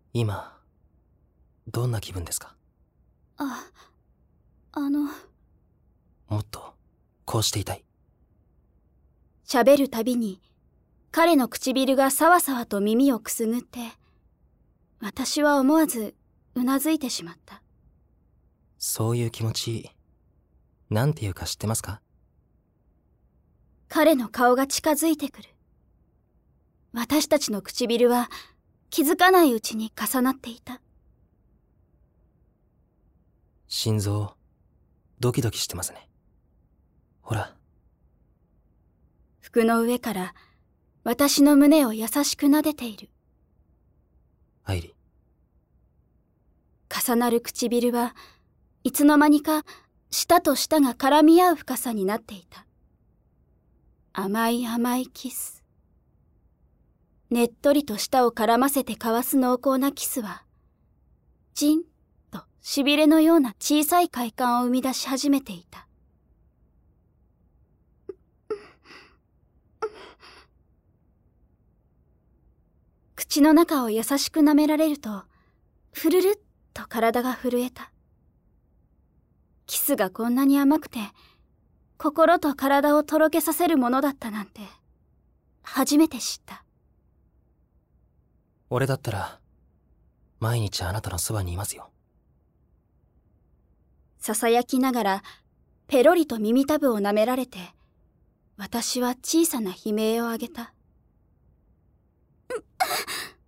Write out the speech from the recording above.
今、どんな気分ですか？もっと、こうしていたい。 喋るたびに、彼の唇がさわさわと耳をくすぐって、私は思わずうなずいてしまった。 そういう気持ち、なんていうか知ってますか？ 彼の顔が近づいてくる。私たちの唇は気づかないうちに重なっていた。 心臓、ドキドキしてますね。ほら。 服の上から私の胸を優しく撫でている。 愛理。 重なる唇はいつの間にか舌と舌が絡み合う深さになっていた。甘い甘いキス。ねっとりと舌を絡ませて交わす濃厚なキスは、ジンとしびれのような小さい快感を生み出し始めていた。口の中を優しく舐められると、ふるるっと体が震えた。キスがこんなに甘くて、心と体をとろけさせるものだったなんて、初めて知った。 俺だったら、毎日あなたのそばにいますよ。 囁きながら、ペロリと耳たぶを舐められて、私は小さな悲鳴を上げた。